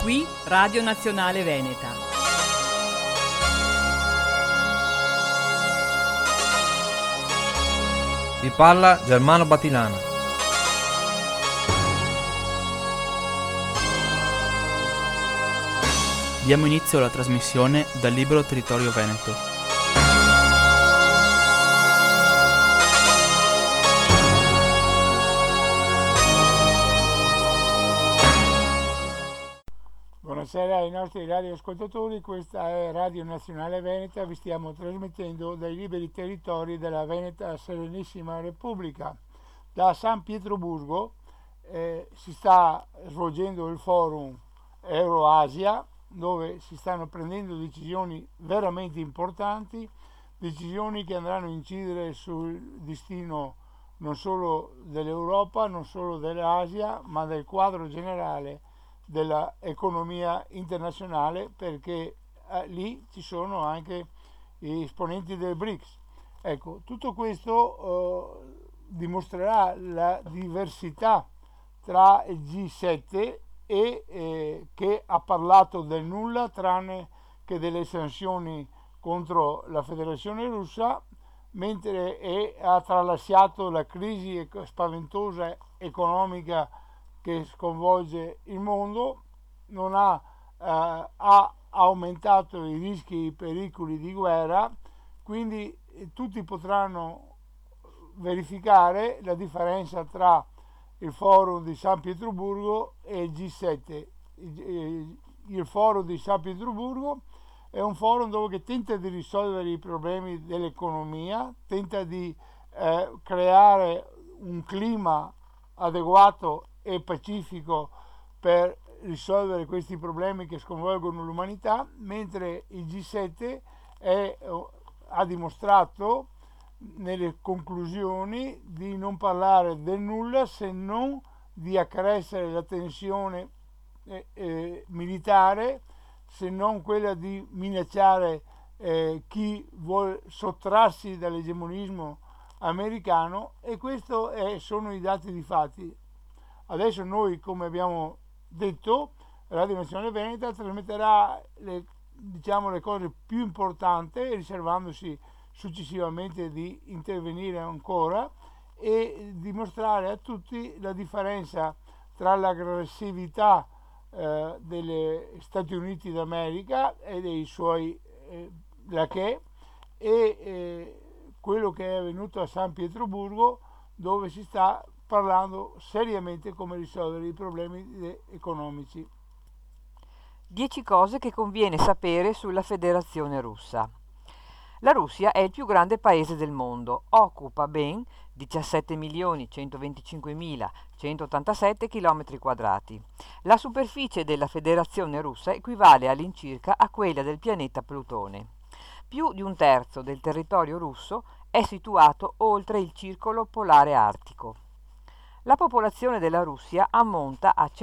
Qui Radio Nazionale Veneta. Vi parla Germano Batilana. Diamo inizio alla trasmissione dal Libero Territorio Veneto. Buonasera ai nostri radioascoltatori, questa è Radio Nazionale Veneta, vi stiamo trasmettendo dai liberi territori della Veneta Serenissima Repubblica. Da San Pietroburgo si sta svolgendo il forum Euroasia, dove si stanno prendendo decisioni veramente importanti, decisioni che andranno a incidere sul destino non solo dell'Europa, non solo dell'Asia, ma del quadro generale dell'economia internazionale, perché lì ci sono anche gli esponenti del BRICS. Ecco, tutto questo dimostrerà la diversità tra il G7 e che ha parlato del nulla tranne che delle sanzioni contro la Federazione Russa, mentre ha tralasciato la crisi spaventosa economica che sconvolge il mondo, non ha aumentato i rischi e i pericoli di guerra, quindi tutti potranno verificare la differenza tra il forum di San Pietroburgo e il G7. Il forum di San Pietroburgo è un forum dove tenta di risolvere i problemi dell'economia, tenta di creare un clima adeguato e pacifico per risolvere questi problemi che sconvolgono l'umanità, mentre il G7 ha dimostrato nelle conclusioni di non parlare del nulla, se non di accrescere la tensione militare, se non quella di minacciare chi vuole sottrarsi dall'egemonismo americano, e questo sono i dati di fatti. Adesso noi, come abbiamo detto, Radio Nazionale Veneta trasmetterà le cose più importanti, riservandosi successivamente di intervenire ancora e dimostrare a tutti la differenza tra l'aggressività degli Stati Uniti d'America e dei suoi lacchè e quello che è avvenuto a San Pietroburgo, dove si sta parlando seriamente come risolvere i problemi economici. 10 cose che conviene sapere sulla Federazione Russa. La Russia è il più grande paese del mondo, occupa ben 17.125.187 km². La superficie della Federazione Russa equivale all'incirca a quella del pianeta Plutone. Più di un terzo del territorio russo è situato oltre il circolo polare artico. La popolazione della Russia ammonta a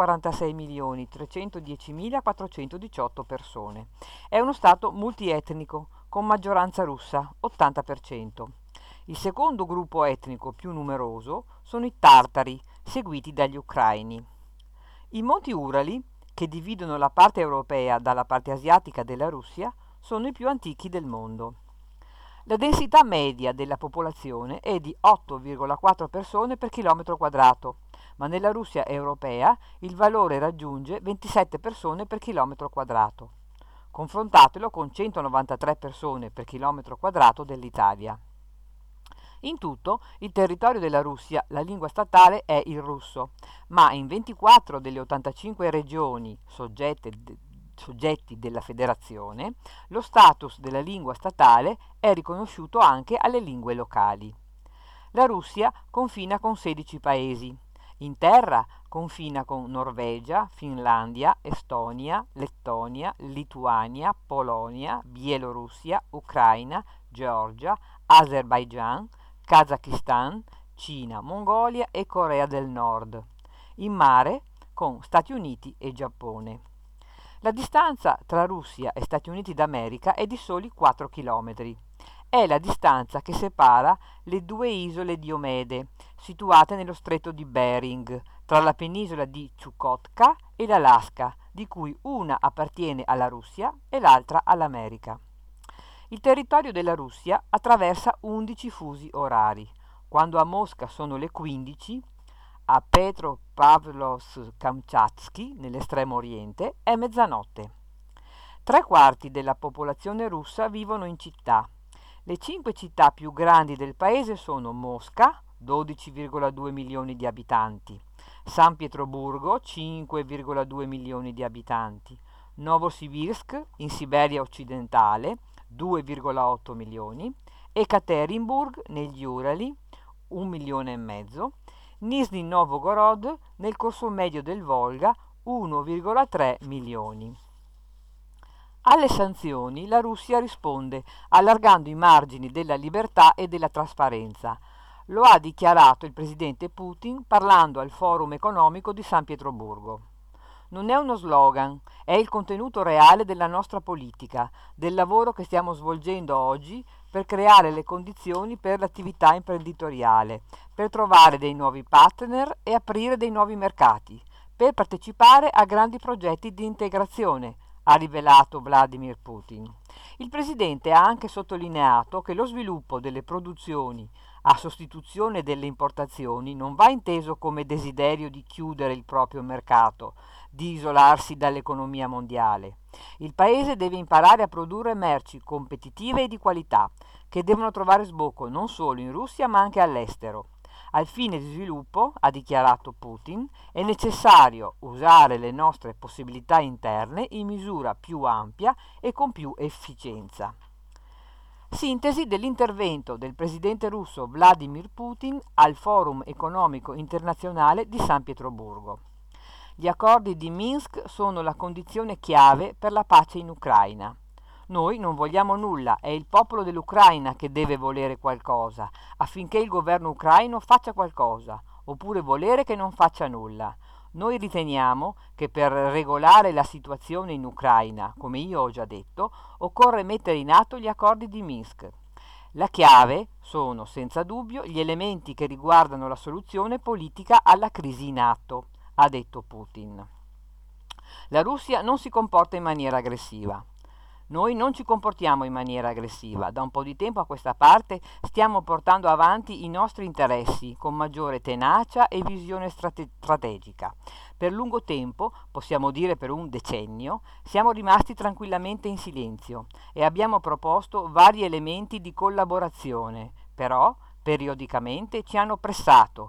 146.310.418 persone. È uno stato multietnico, con maggioranza russa, 80%. Il secondo gruppo etnico più numeroso sono i tartari, seguiti dagli ucraini. I monti Urali, che dividono la parte europea dalla parte asiatica della Russia, sono i più antichi del mondo. La densità media della popolazione è di 8,4 persone per chilometro quadrato, ma nella Russia europea il valore raggiunge 27 persone per chilometro quadrato. Confrontatelo con 193 persone per chilometro quadrato dell'Italia. In tutto, il territorio della Russia, la lingua statale è il russo, ma in 24 delle 85 regioni soggetti della federazione, lo status della lingua statale è riconosciuto anche alle lingue locali. La Russia confina con 16 paesi. In terra confina con Norvegia, Finlandia, Estonia, Lettonia, Lituania, Polonia, Bielorussia, Ucraina, Georgia, Azerbaigian, Kazakistan, Cina, Mongolia e Corea del Nord. In mare con Stati Uniti e Giappone. La distanza tra Russia e Stati Uniti d'America è di soli 4 km. è la distanza che separa le due isole Diomede, situate nello stretto di Bering, tra la penisola di Chukotka e l'Alaska, di cui una appartiene alla Russia e l'altra all'America. Il territorio della Russia attraversa 11 fusi orari. Quando a Mosca sono le 15, a Petropavlovsk-Kamchatsky, nell'estremo oriente, è mezzanotte. 3/4 della popolazione russa vivono in città. Le 5 città più grandi del paese sono Mosca, 12,2 milioni di abitanti, San Pietroburgo, 5,2 milioni di abitanti, Novosibirsk, in Siberia occidentale, 2,8 milioni, Ekaterinburg, negli Urali, 1,5 milioni, Nizhny Novgorod, nel corso medio del Volga, 1,3 milioni. Alle sanzioni la Russia risponde allargando i margini della libertà e della trasparenza. Lo ha dichiarato il presidente Putin parlando al Forum economico di San Pietroburgo. Non è uno slogan, è il contenuto reale della nostra politica, del lavoro che stiamo svolgendo oggi per creare le condizioni per l'attività imprenditoriale, per trovare dei nuovi partner e aprire dei nuovi mercati, per partecipare a grandi progetti di integrazione, ha rivelato Vladimir Putin. Il presidente ha anche sottolineato che lo sviluppo delle produzioni a sostituzione delle importazioni non va inteso come desiderio di chiudere il proprio mercato, di isolarsi dall'economia mondiale. Il paese deve imparare a produrre merci competitive e di qualità, che devono trovare sbocco non solo in Russia ma anche all'estero. Al fine di sviluppo, ha dichiarato Putin, è necessario usare le nostre possibilità interne in misura più ampia e con più efficienza. Sintesi dell'intervento del presidente russo Vladimir Putin al Forum economico internazionale di San Pietroburgo. Gli accordi di Minsk sono la condizione chiave per la pace in Ucraina. Noi non vogliamo nulla, è il popolo dell'Ucraina che deve volere qualcosa, affinché il governo ucraino faccia qualcosa, oppure volere che non faccia nulla. Noi riteniamo che per regolare la situazione in Ucraina, come io ho già detto, occorre mettere in atto gli accordi di Minsk. La chiave sono, senza dubbio, gli elementi che riguardano la soluzione politica alla crisi in atto, ha detto Putin. La Russia non si comporta in maniera aggressiva. Noi non ci comportiamo in maniera aggressiva. Da un po' di tempo a questa parte stiamo portando avanti i nostri interessi con maggiore tenacia e visione strategica. Per lungo tempo, possiamo dire per un decennio, siamo rimasti tranquillamente in silenzio e abbiamo proposto vari elementi di collaborazione, però periodicamente ci hanno pressato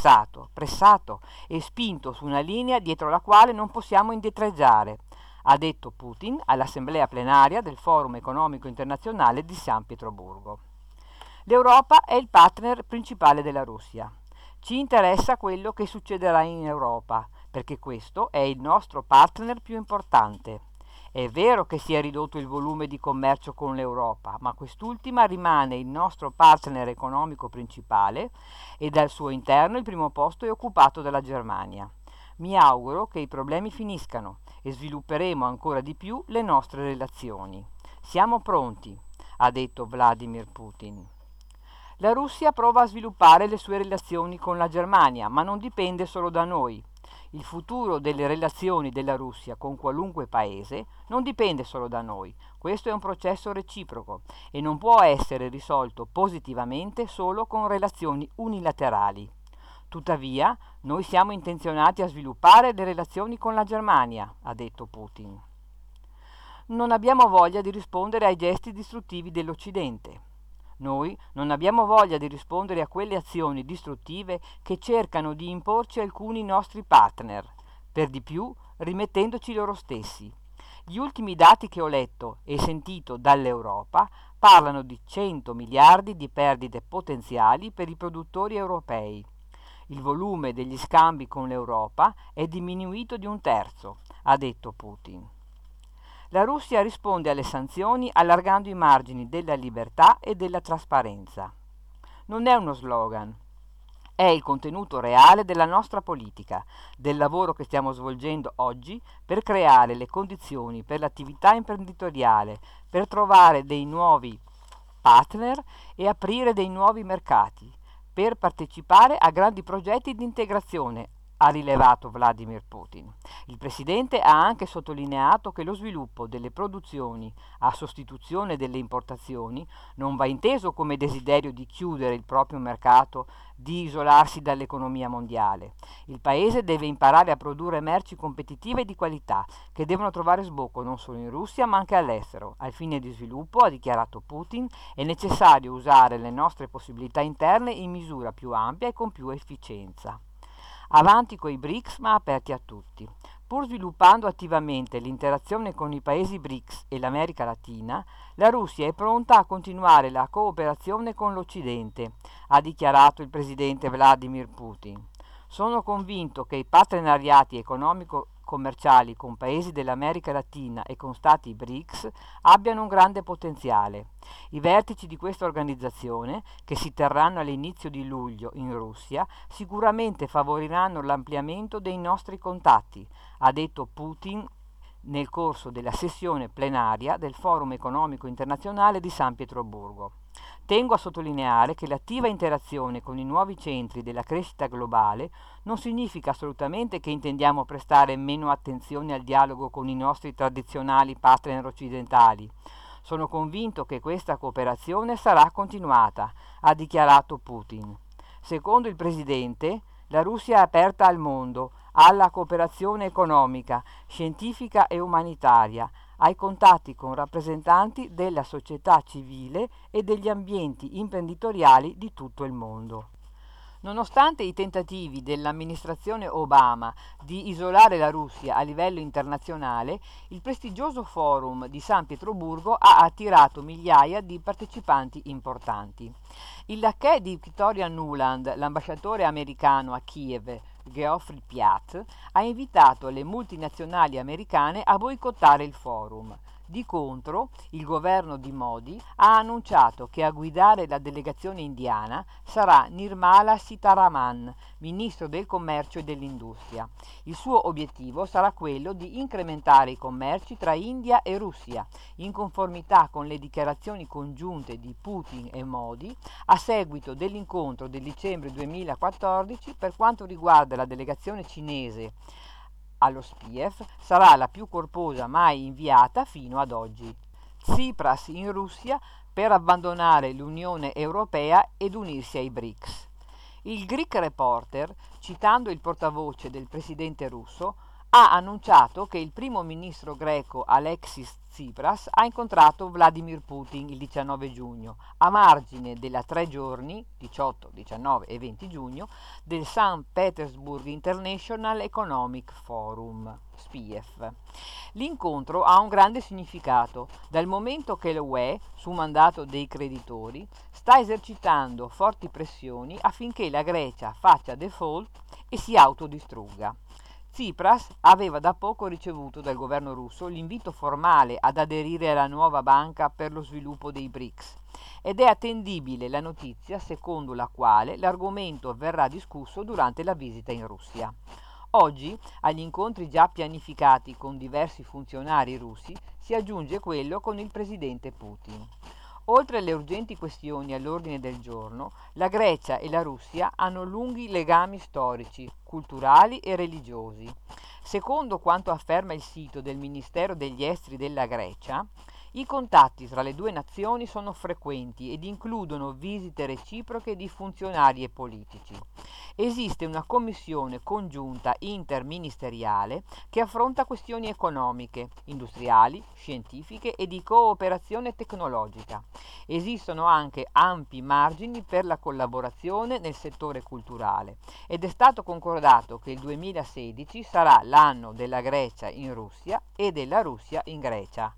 e spinto su una linea dietro la quale non possiamo indietreggiare, ha detto Putin all'assemblea plenaria del Forum economico internazionale di San Pietroburgo. L'Europa è il partner principale della Russia. Ci interessa quello che succederà in Europa, perché questo è il nostro partner più importante. È vero che si è ridotto il volume di commercio con l'Europa, ma quest'ultima rimane il nostro partner economico principale e dal suo interno il primo posto è occupato dalla Germania. Mi auguro che i problemi finiscano e svilupperemo ancora di più le nostre relazioni. Siamo pronti, ha detto Vladimir Putin. La Russia prova a sviluppare le sue relazioni con la Germania, ma non dipende solo da noi. Il futuro delle relazioni della Russia con qualunque paese non dipende solo da noi. Questo è un processo reciproco e non può essere risolto positivamente solo con relazioni unilaterali. Tuttavia, noi siamo intenzionati a sviluppare le relazioni con la Germania, ha detto Putin. Non abbiamo voglia di rispondere ai gesti distruttivi dell'Occidente. Noi non abbiamo voglia di rispondere a quelle azioni distruttive che cercano di imporci alcuni nostri partner, per di più rimettendoci loro stessi. Gli ultimi dati che ho letto e sentito dall'Europa parlano di 100 miliardi di perdite potenziali per i produttori europei. Il volume degli scambi con l'Europa è diminuito di 1/3, ha detto Putin. La Russia risponde alle sanzioni allargando i margini della libertà e della trasparenza. Non è uno slogan, è il contenuto reale della nostra politica, del lavoro che stiamo svolgendo oggi per creare le condizioni per l'attività imprenditoriale, per trovare dei nuovi partner e aprire dei nuovi mercati per partecipare a grandi progetti di integrazione, ha rilevato Vladimir Putin. Il presidente ha anche sottolineato che lo sviluppo delle produzioni a sostituzione delle importazioni non va inteso come desiderio di chiudere il proprio mercato, di isolarsi dall'economia mondiale. Il paese deve imparare a produrre merci competitive e di qualità, che devono trovare sbocco non solo in Russia ma anche all'estero. Al fine di sviluppo, ha dichiarato Putin, è necessario usare le nostre possibilità interne in misura più ampia e con più efficienza. Avanti coi BRICS ma aperti a tutti. Pur sviluppando attivamente l'interazione con i paesi BRICS e l'America Latina, la Russia è pronta a continuare la cooperazione con l'Occidente, ha dichiarato il presidente Vladimir Putin. Sono convinto che i partenariati economico-commerciali con paesi dell'America Latina e con stati BRICS abbiano un grande potenziale. I vertici di questa organizzazione, che si terranno all'inizio di luglio in Russia, sicuramente favoriranno l'ampliamento dei nostri contatti, ha detto Putin nel corso della sessione plenaria del Forum economico internazionale di San Pietroburgo. Tengo a sottolineare che l'attiva interazione con i nuovi centri della crescita globale non significa assolutamente che intendiamo prestare meno attenzione al dialogo con i nostri tradizionali partner occidentali. Sono convinto che questa cooperazione sarà continuata, ha dichiarato Putin. Secondo il presidente, la Russia è aperta al mondo, alla cooperazione economica, scientifica e umanitaria, ai contatti con rappresentanti della società civile e degli ambienti imprenditoriali di tutto il mondo. Nonostante i tentativi dell'amministrazione Obama di isolare la Russia a livello internazionale, il prestigioso forum di San Pietroburgo ha attirato migliaia di partecipanti importanti. Il lacchè di Victoria Nuland, l'ambasciatore americano a Kiev, Geoffrey Piat, ha invitato le multinazionali americane a boicottare il forum. Di contro, il governo di Modi ha annunciato che a guidare la delegazione indiana sarà Nirmala Sitharaman, ministro del commercio e dell'industria. Il suo obiettivo sarà quello di incrementare i commerci tra India e Russia, in conformità con le dichiarazioni congiunte di Putin e Modi a seguito dell'incontro del dicembre 2014 per quanto riguarda la delegazione cinese allo SPIEF sarà la più corposa mai inviata fino ad oggi. Tsipras in Russia per abbandonare l'Unione Europea ed unirsi ai BRICS. Il Greek Reporter, citando il portavoce del presidente russo, ha annunciato che il primo ministro greco Alexis Tsipras ha incontrato Vladimir Putin il 19 giugno, a margine della 3 giorni, 18, 19 e 20 giugno, del St. Petersburg International Economic Forum, SPIEF. L'incontro ha un grande significato, dal momento che l'UE, su mandato dei creditori, sta esercitando forti pressioni affinché la Grecia faccia default e si autodistrugga. Tsipras aveva da poco ricevuto dal governo russo l'invito formale ad aderire alla nuova banca per lo sviluppo dei BRICS ed è attendibile la notizia secondo la quale l'argomento verrà discusso durante la visita in Russia. Oggi, agli incontri già pianificati con diversi funzionari russi, si aggiunge quello con il presidente Putin. Oltre alle urgenti questioni all'ordine del giorno, la Grecia e la Russia hanno lunghi legami storici, culturali e religiosi. Secondo quanto afferma il sito del Ministero degli Esteri della Grecia, i contatti tra le due nazioni sono frequenti ed includono visite reciproche di funzionari e politici. Esiste una commissione congiunta interministeriale che affronta questioni economiche, industriali, scientifiche e di cooperazione tecnologica. Esistono anche ampi margini per la collaborazione nel settore culturale ed è stato concordato che il 2016 sarà l'anno della Grecia in Russia e della Russia in Grecia.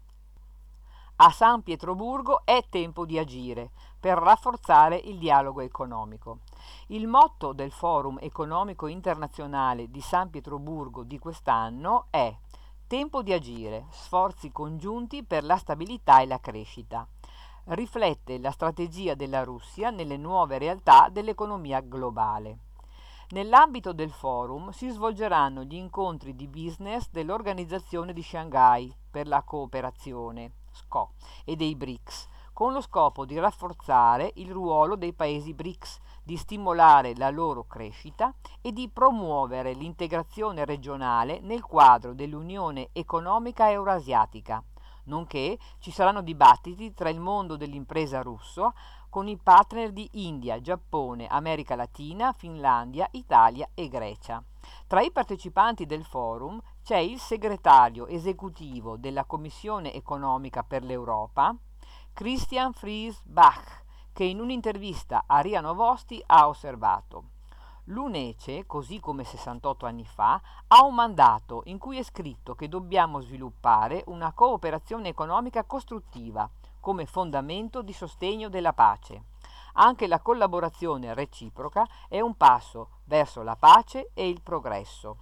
A San Pietroburgo è tempo di agire per rafforzare il dialogo economico. Il motto del Forum economico internazionale di San Pietroburgo di quest'anno è Tempo di agire, sforzi congiunti per la stabilità e la crescita. Riflette la strategia della Russia nelle nuove realtà dell'economia globale. Nell'ambito del forum si svolgeranno gli incontri di business dell'Organizzazione di Shanghai per la cooperazione, SCO, e dei BRICS, con lo scopo di rafforzare il ruolo dei paesi BRICS, di stimolare la loro crescita e di promuovere l'integrazione regionale nel quadro dell'Unione Economica Eurasiatica, nonché ci saranno dibattiti tra il mondo dell'impresa russo con i partner di India, Giappone, America Latina, Finlandia, Italia e Grecia. Tra i partecipanti del forum c'è il segretario esecutivo della Commissione Economica per l'Europa, Christian Fries Bach, che in un'intervista a RIA Novosti ha osservato: l'UNECE, così come 68 anni fa, ha un mandato in cui è scritto che dobbiamo sviluppare una cooperazione economica costruttiva come fondamento di sostegno della pace. Anche la collaborazione reciproca è un passo verso la pace e il progresso.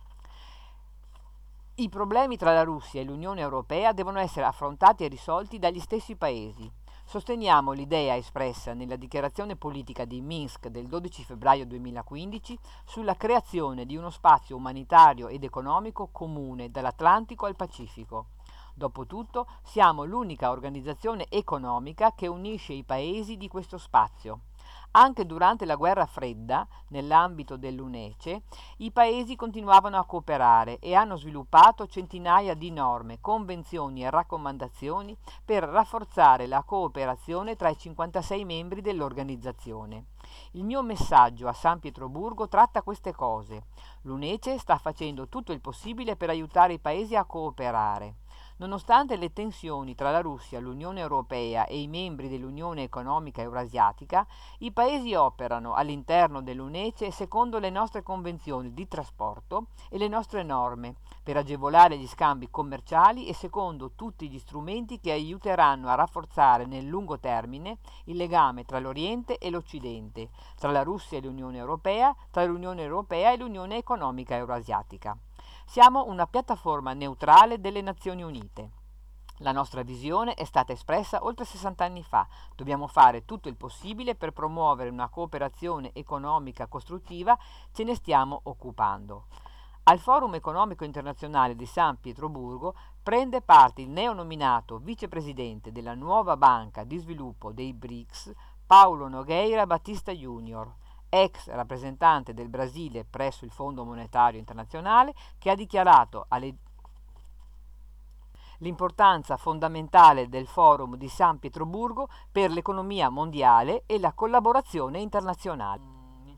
I problemi tra la Russia e l'Unione Europea devono essere affrontati e risolti dagli stessi paesi. Sosteniamo l'idea espressa nella dichiarazione politica di Minsk del 12 febbraio 2015 sulla creazione di uno spazio umanitario ed economico comune dall'Atlantico al Pacifico. Dopotutto, siamo l'unica organizzazione economica che unisce i paesi di questo spazio. Anche durante la guerra fredda, nell'ambito dell'UNECE, i paesi continuavano a cooperare e hanno sviluppato centinaia di norme, convenzioni e raccomandazioni per rafforzare la cooperazione tra i 56 membri dell'organizzazione. Il mio messaggio a San Pietroburgo tratta queste cose. L'UNECE sta facendo tutto il possibile per aiutare i paesi a cooperare. Nonostante le tensioni tra la Russia, l'Unione Europea e i membri dell'Unione Economica Eurasiatica, i paesi operano all'interno dell'UNECE secondo le nostre convenzioni di trasporto e le nostre norme, per agevolare gli scambi commerciali e secondo tutti gli strumenti che aiuteranno a rafforzare nel lungo termine il legame tra l'Oriente e l'Occidente, tra la Russia e l'Unione Europea, tra l'Unione Europea e l'Unione Economica Eurasiatica. Siamo una piattaforma neutrale delle Nazioni Unite. La nostra visione è stata espressa oltre 60 anni fa. Dobbiamo fare tutto il possibile per promuovere una cooperazione economica costruttiva, ce ne stiamo occupando. Al Forum Economico Internazionale di San Pietroburgo prende parte il neonominato vicepresidente della nuova banca di sviluppo dei BRICS, Paulo Nogueira Batista Jr., ex rappresentante del Brasile presso il Fondo Monetario Internazionale, che ha dichiarato l'importanza fondamentale del Forum di San Pietroburgo per l'economia mondiale e la collaborazione internazionale.